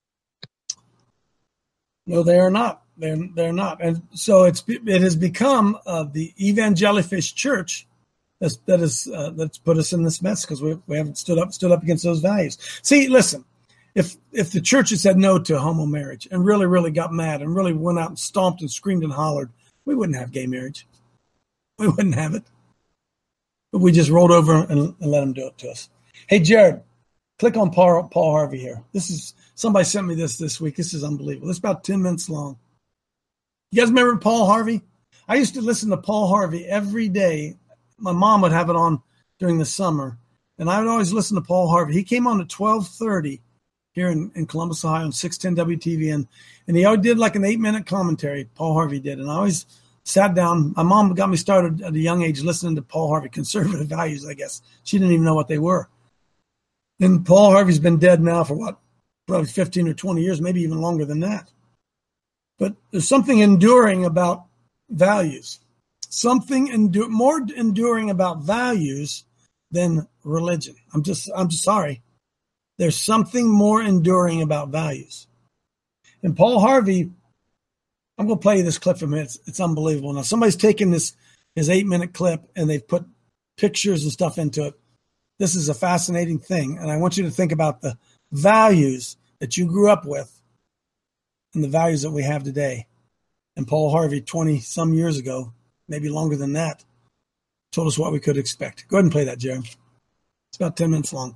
No, they are not. They're they're not, and so it's it has become uh, the Evangelifish Church that's that is uh, that's put us in this mess because we we haven't stood up stood up against those values. See, listen, if if the church had said no to homo marriage and really really got mad and really went out and stomped and screamed and hollered, we wouldn't have gay marriage. We wouldn't have it. But we just rolled over and, and let them do it to us. Hey, Jared, click on Paul, Paul Harvey here. This is. Somebody sent me this this week. This is unbelievable. It's about ten minutes long. You guys remember Paul Harvey? I used to listen to Paul Harvey every day. My mom would have it on during the summer, and I would always listen to Paul Harvey. He came on at twelve thirty here in, in Columbus, Ohio on six ten W T V N, and he always did like an eight-minute commentary, Paul Harvey did, and I always sat down. My mom got me started at a young age listening to Paul Harvey, conservative values, I guess. She didn't even know what they were. And Paul Harvey's been dead now for what? Probably fifteen or twenty years, maybe even longer than that. But there's something enduring about values, something endu- more enduring about values than religion. I'm just, I'm just sorry. There's something more enduring about values. And Paul Harvey, I'm going to play you this clip from him. It's, it's unbelievable. Now, somebody's taken this, his eight minute clip and they've put pictures and stuff into it. This is a fascinating thing. And I want you to think about the values that you grew up with and the values that we have today. And Paul Harvey, twenty some years ago, maybe longer than that, told us what we could expect. Go ahead and play that, Jeremy. It's about ten minutes long.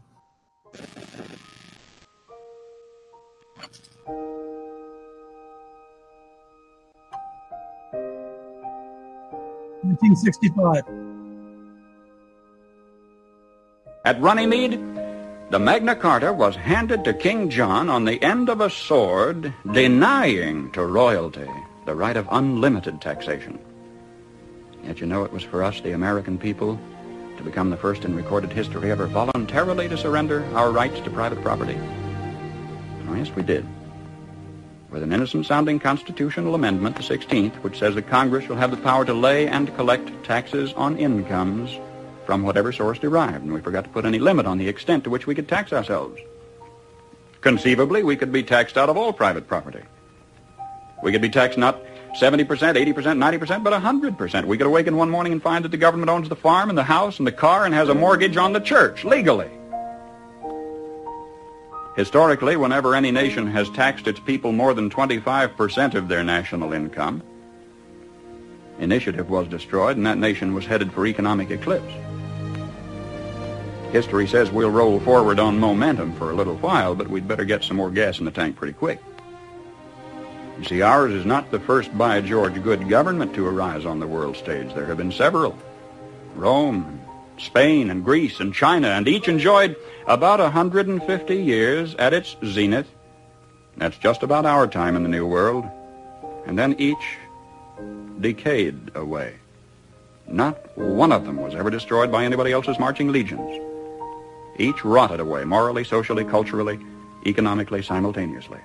nineteen sixty-five. At Runnymede, the Magna Carta was handed to King John on the end of a sword, denying to royalty the right of unlimited taxation. Yet you know it was for us, the American people, to become the first in recorded history ever voluntarily to surrender our rights to private property. Oh, yes, we did. With an innocent-sounding constitutional amendment, the sixteenth, which says that Congress shall have the power to lay and collect taxes on incomes from whatever source derived, and we forgot to put any limit on the extent to which we could tax ourselves. Conceivably, we could be taxed out of all private property. We could be taxed not seventy percent, eighty percent, ninety percent, but one hundred percent. We could awaken one morning and find that the government owns the farm and the house and the car and has a mortgage on the church, legally. Historically, whenever any nation has taxed its people more than twenty-five percent of their national income, initiative was destroyed and that nation was headed for economic eclipse. History says we'll roll forward on momentum for a little while, but we'd better get some more gas in the tank pretty quick. You see, ours is not the first by George good government to arise on the world stage. There have been several. Rome, Spain, and Greece, and China, and each enjoyed about one hundred fifty years at its zenith. That's just about our time in the New World. And then each decayed away. Not one of them was ever destroyed by anybody else's marching legions. Each rotted away, morally, socially, culturally, economically, simultaneously.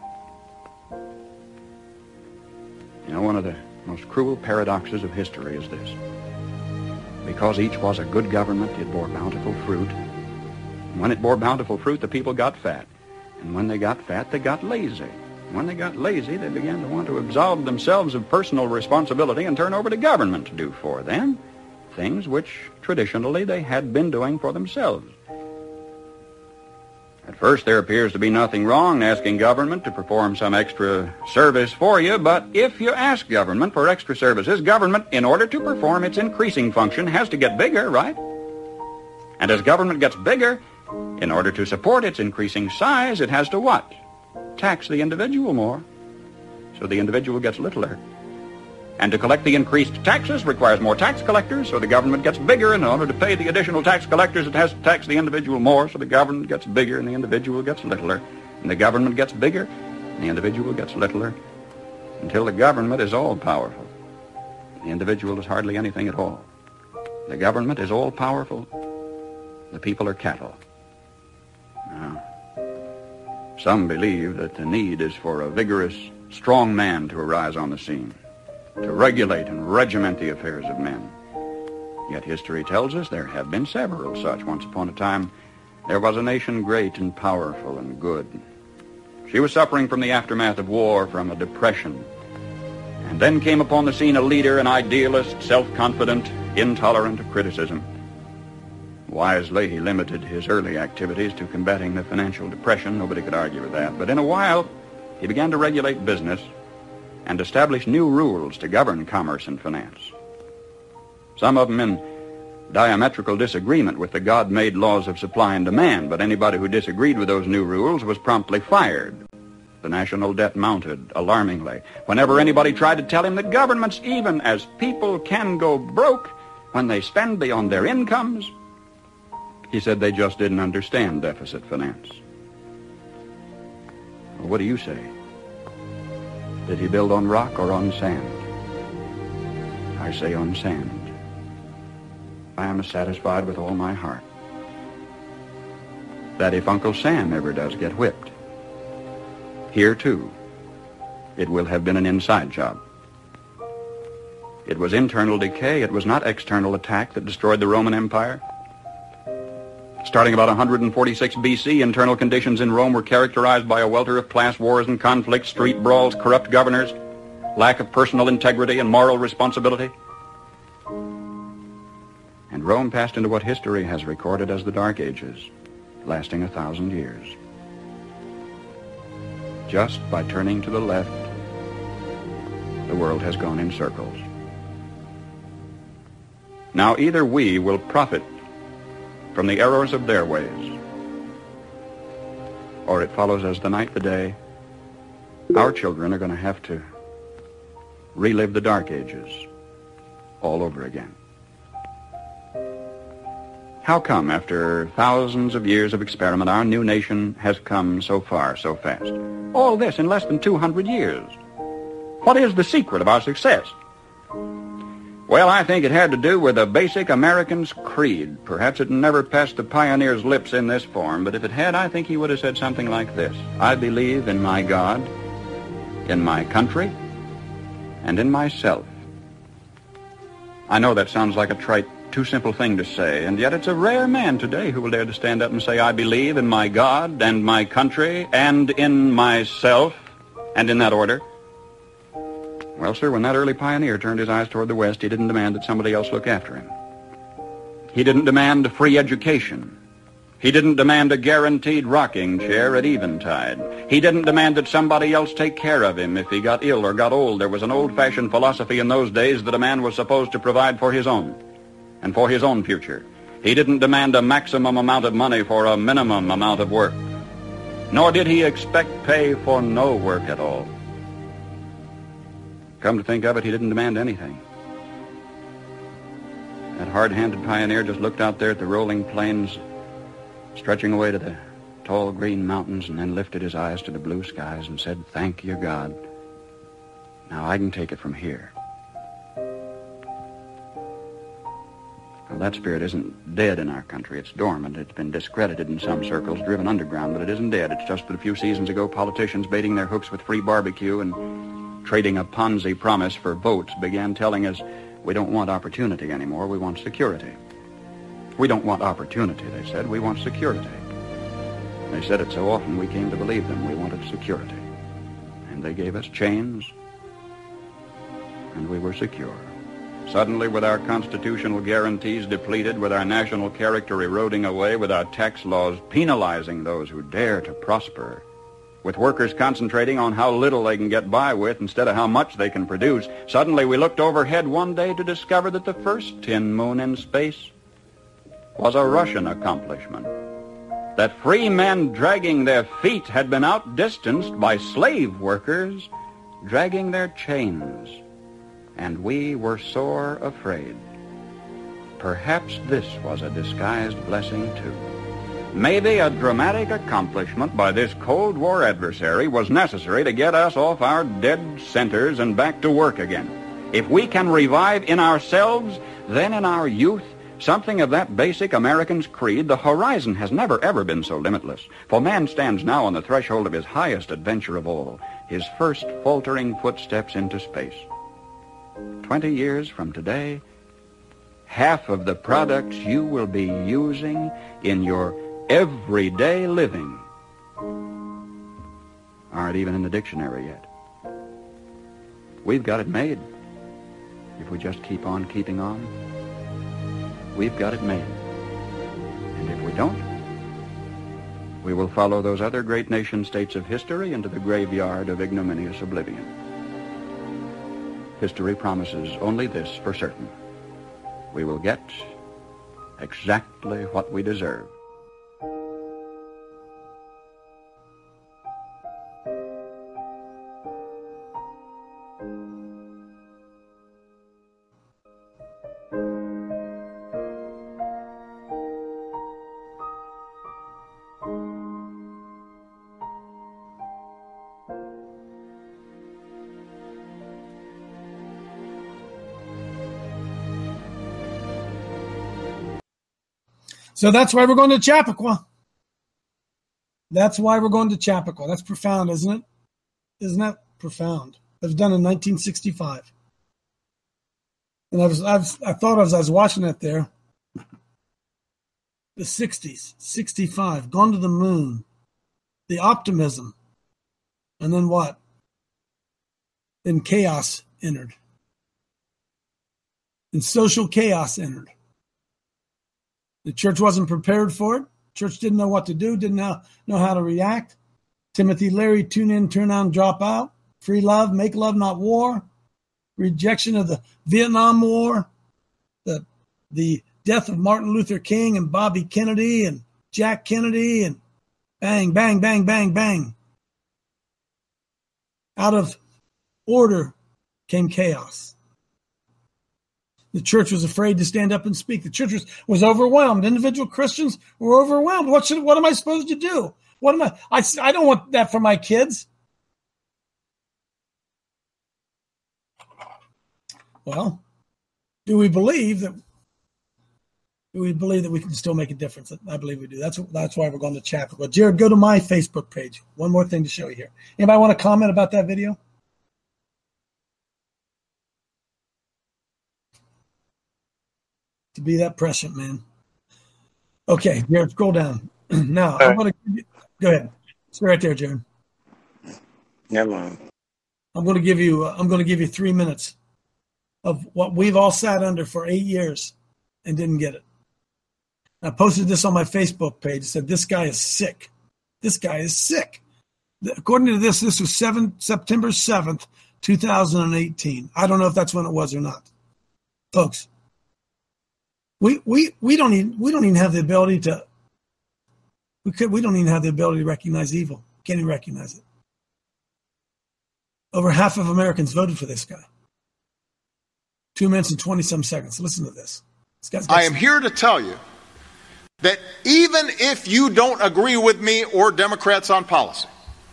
You know, one of the most cruel paradoxes of history is this. Because each was a good government, it bore bountiful fruit. And when it bore bountiful fruit, the people got fat. And when they got fat, they got lazy. And when they got lazy, they began to want to absolve themselves of personal responsibility and turn over to government to do for them things which traditionally they had been doing for themselves. At first, there appears to be nothing wrong in asking government to perform some extra service for you, but if you ask government for extra services, government, in order to perform its increasing function, has to get bigger, right? And as government gets bigger, in order to support its increasing size, it has to what? Tax the individual more, so the individual gets littler. And to collect the increased taxes requires more tax collectors, so the government gets bigger, and in order to pay the additional tax collectors, it has to tax the individual more, so the government gets bigger and the individual gets littler. And the government gets bigger and the individual gets littler. until the government is all-powerful. The individual is hardly anything at all. The government is all-powerful. The people are cattle. Now, some believe that the need is for a vigorous, strong man to arise on the scene, to regulate and regiment the affairs of men. Yet history tells us there have been several such. Once upon a time, there was a nation great and powerful and good. She was suffering from the aftermath of war, from a depression. And then came upon the scene a leader, an idealist, self-confident, intolerant of criticism. Wisely, he limited his early activities to combating the financial depression. Nobody could argue with that. But in a while, he began to regulate business and establish new rules to govern commerce and finance. Some of them in diametrical disagreement with the God-made laws of supply and demand, but anybody who disagreed with those new rules was promptly fired. The national debt mounted alarmingly. Whenever anybody tried to tell him that governments, even as people, can go broke when they spend beyond their incomes, he said they just didn't understand deficit finance. Well, what do you say? Did he build on rock or on sand? I say on sand. I am satisfied with all my heart that if Uncle Sam ever does get whipped, here too, it will have been an inside job. It was internal decay. It was not external attack that destroyed the Roman Empire. Starting about one hundred forty-six B C, internal conditions in Rome were characterized by a welter of class wars and conflicts, street brawls, corrupt governors, lack of personal integrity and moral responsibility. And Rome passed into what history has recorded as the Dark Ages, lasting a thousand years. Just by turning to the left, the world has gone in circles. Now either we will profit from the errors of their ways, or it follows as the night the day, our children are going to have to relive the Dark Ages all over again. How come, after thousands of years of experiment, our new nation has come so far so fast? All this in less than two hundred years. What is the secret of our success? Well, I think it had to do with a basic American's creed. Perhaps it never passed the pioneer's lips in this form, but if it had, I think he would have said something like this: I believe in my God, in my country, and in myself. I know that sounds like a trite, too simple thing to say, and yet it's a rare man today who will dare to stand up and say, I believe in my God and my country and in myself, and in that order. Well, sir, when that early pioneer turned his eyes toward the West, he didn't demand that somebody else look after him. He didn't demand a free education. He didn't demand a guaranteed rocking chair at eventide. He didn't demand that somebody else take care of him if he got ill or got old. There was an old-fashioned philosophy in those days that a man was supposed to provide for his own and for his own future. He didn't demand a maximum amount of money for a minimum amount of work, nor did he expect pay for no work at all. Come to think of it, he didn't demand anything. That hard-handed pioneer just looked out there at the rolling plains, stretching away to the tall green mountains, and then lifted his eyes to the blue skies and said, thank you, God. Now I can take it from here. Well, that spirit isn't dead in our country. It's dormant. It's been discredited in some circles, driven underground, but it isn't dead. It's just that a few seasons ago, politicians baiting their hooks with free barbecue and trading a Ponzi promise for votes began telling us we don't want opportunity anymore, we want security. We don't want opportunity, they said, we want security. They said it so often we came to believe them. We wanted security. And they gave us chains, and we were secure. Suddenly, with our constitutional guarantees depleted, with our national character eroding away, with our tax laws penalizing those who dare to prosper, with workers concentrating on how little they can get by with instead of how much they can produce, suddenly we looked overhead one day to discover that the first tin moon in space was a Russian accomplishment. That free men dragging their feet had been outdistanced by slave workers dragging their chains. And we were sore afraid. Perhaps this was a disguised blessing, too. Maybe a dramatic accomplishment by this Cold War adversary was necessary to get us off our dead centers and back to work again. If we can revive in ourselves, then in our youth, something of that basic American's creed, the horizon has never ever been so limitless. For man stands now on the threshold of his highest adventure of all, his first faltering footsteps into space. Twenty years from today, half of the products you will be using in your everyday living aren't even in the dictionary yet. We've got it made. If we just keep on keeping on, we've got it made. And if we don't, we will follow those other great nation states of history into the graveyard of ignominious oblivion. History promises only this for certain. We will get exactly what we deserve. So that's why we're going to Chappaqua. That's why we're going to Chappaqua. That's profound, isn't it? Isn't that profound? It was done in nineteen sixty-five. And I was, I was, I thought as I was watching it there, the sixties, sixty-five, gone to the moon, the optimism, and then what? Then chaos entered. And social chaos entered. The church wasn't prepared for it. Church didn't know what to do, didn't know, know how to react. Timothy Leary, tune in, turn on, drop out. Free love, make love, not war. Rejection of the Vietnam War. The, the death of Martin Luther King and Bobby Kennedy and Jack Kennedy, and bang, bang, bang, bang, bang. Out of order came chaos. The church was afraid to stand up and speak. The church was, was overwhelmed. Individual Christians were overwhelmed. What should? What am I supposed to do? What am I? I, I don't want that for my kids. Well, do we believe that? Do we believe that we can still make a difference? I believe we do. That's that's why we're going to Chappaqua. Jared, go to my Facebook page. One more thing to show you here. Anybody want to comment about that video? To be that prescient, man. Okay, Jared, scroll down. Now, I'm going to go ahead. Stay right there, Jared. Never mind. I'm going to give you. Uh, I'm going to give you three minutes of what we've all sat under for eight years and didn't get it. I posted this on my Facebook page. It said, "This guy is sick. This guy is sick." According to this, this was September seventh, two thousand eighteen. I don't know if that's when it was or not, folks. We we we don't even we don't even have the ability to we could we don't even have the ability to recognize evil. Can't even recognize it. Over half of Americans voted for this guy. Two minutes and twenty some seconds. Listen to this. This guy's got I am here to tell you that even if you don't agree with me or Democrats on policy,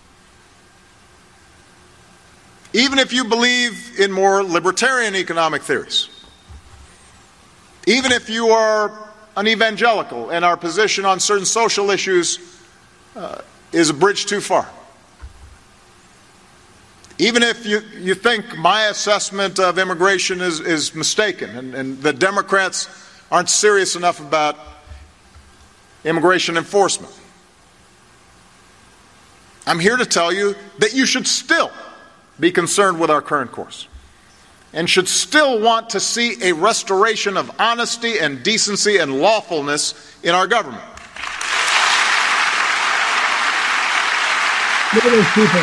even if you believe in more libertarian economic theories, even if you are an evangelical and our position on certain social issues uh, is a bridge too far, even if you, you think my assessment of immigration is, is mistaken and, and the Democrats aren't serious enough about immigration enforcement, I'm here to tell you that you should still be concerned with our current course and should still want to see a restoration of honesty and decency and lawfulness in our government. Look at those people.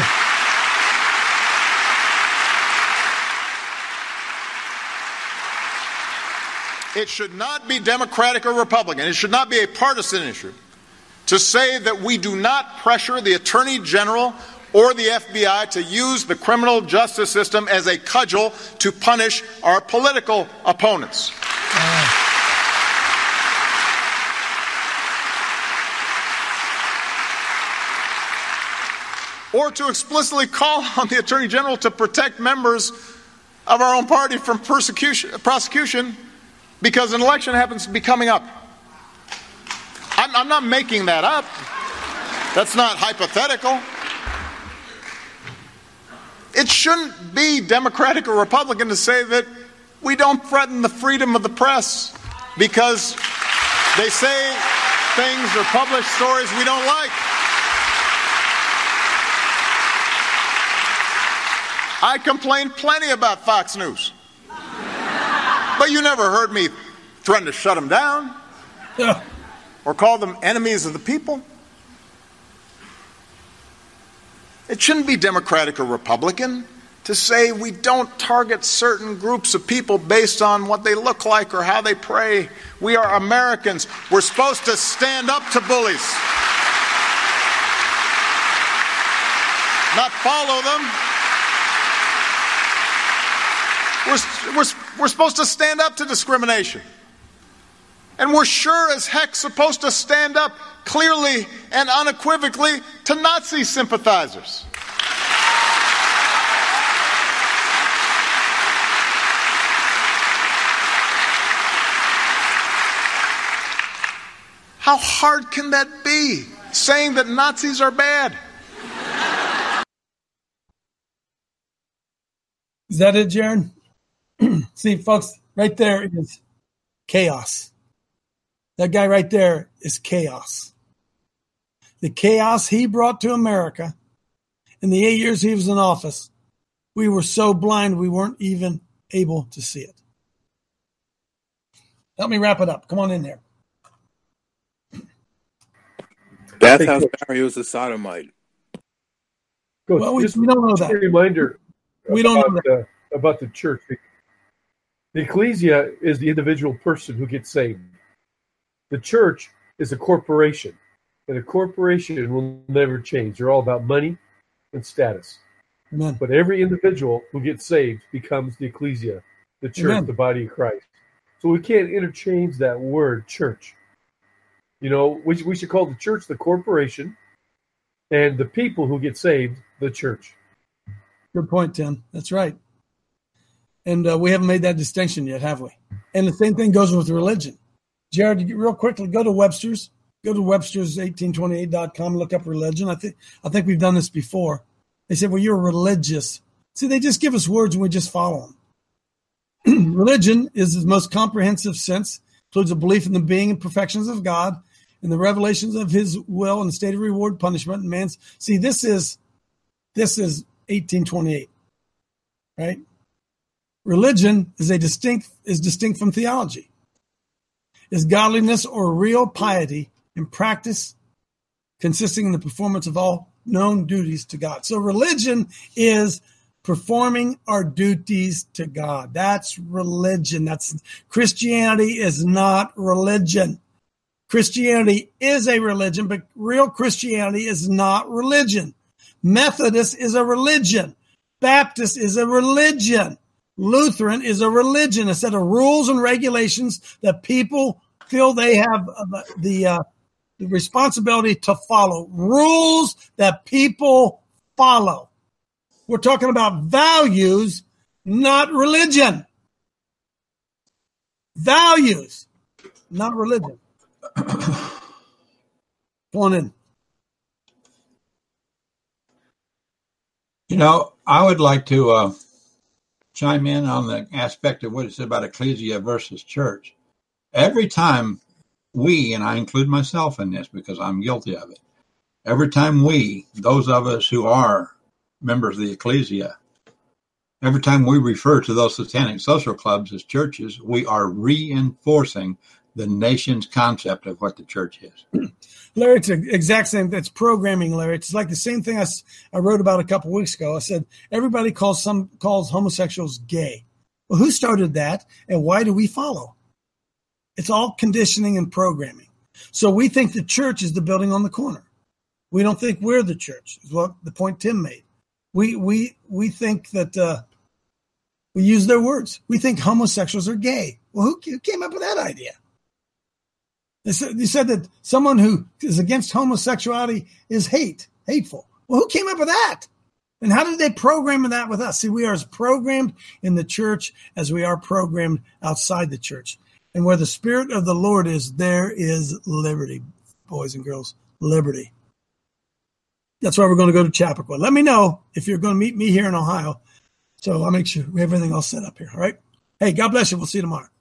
It should not be Democratic or Republican. It should not be a partisan issue to say that we do not pressure the Attorney General or the F B I to use the criminal justice system as a cudgel to punish our political opponents. or to explicitly call on the Attorney General to protect members of our own party from persecution, prosecution because an election happens to be coming up. I'm, I'm not making that up. That's not hypothetical. It shouldn't be Democratic or Republican to say that we don't threaten the freedom of the press because they say things or publish stories we don't like. I complained plenty about Fox News. But you never heard me threaten to shut them down or call them enemies of the people. It shouldn't be Democratic or Republican to say we don't target certain groups of people based on what they look like or how they pray. We are Americans. We're supposed to stand up to bullies, not follow them. We're, we're, we're supposed to stand up to discrimination. And we're sure as heck supposed to stand up clearly and unequivocally to Nazi sympathizers. How hard can that be, saying that Nazis are bad? Is that it, Jaron? See, folks, right there is chaos. That guy right there is chaos. The chaos he brought to America in the eight years he was in office, we were so blind we weren't even able to see it. Help me wrap it up. Come on in there. Bathhouse Barry was a sodomite. Coach, Well, we- just we don't know that. A reminder We don't about, know Uh, about the church. The ecclesia is the individual person who gets saved. The church is a corporation, and a corporation will never change. They're all about money and status. Amen. But every individual who gets saved becomes the ecclesia, the church, Amen. the body of Christ. So we can't interchange that word church. You know, we, we should call the church the corporation, and the people who get saved the church. Good point, Tim. That's right. And uh, we haven't made that distinction yet, have we? And the same thing goes with religion. Jared, real quickly, go to Webster's. Go to Webster's eighteen twenty-eight dot com, look up religion. I think I think we've done this before. They said, well, you're religious. See, they just give us words and we just follow them. Religion is the most comprehensive sense, includes a belief in the being and perfections of God, and the revelations of his will and the state of reward, punishment, and man's. See, this is this is eighteen twenty-eight, right? Religion is a distinct is distinct from theology. Is godliness or real piety in practice consisting in the performance of all known duties to God. So religion is performing our duties to God. That's religion. That's Christianity is not religion. Christianity is a religion, but real Christianity is not religion. Methodist is a religion. Baptist is a religion. Lutheran is a religion, a set of rules and regulations that people feel they have uh, the, uh, the responsibility to follow. Rules that people follow. We're talking about values, not religion. Values, not religion. Come on in. You know, I would like to uh, chime in on the aspect of what it said about ecclesia versus church. Every time we, and I include myself in this because I'm guilty of it, every time we, those of us who are members of the ecclesia, every time we refer to those satanic social clubs as churches, we are reinforcing the nation's concept of what the church is. Larry, it's the exact same. That's programming, Larry. It's like the same thing I, I wrote about a couple weeks ago. I said, everybody calls some calls homosexuals gay. Well, who started that and why do we follow? It's all conditioning and programming. So we think the church is the building on the corner. We don't think we're the church, is what the point Tim made. We we we think that uh, we use their words. We think homosexuals are gay. Well, who, who came up with that idea? They said, they said that someone who is against homosexuality is hate, hateful. Well, who came up with that? And how did they program that with us? See, we are as programmed in the church as we are programmed outside the church. And where the Spirit of the Lord is, there is liberty, boys and girls, liberty. That's why we're going to go to Chappaqua. Let me know if you're going to meet me here in Ohio. So I'll make sure we have everything all set up here. All right. Hey, God bless you. We'll see you tomorrow.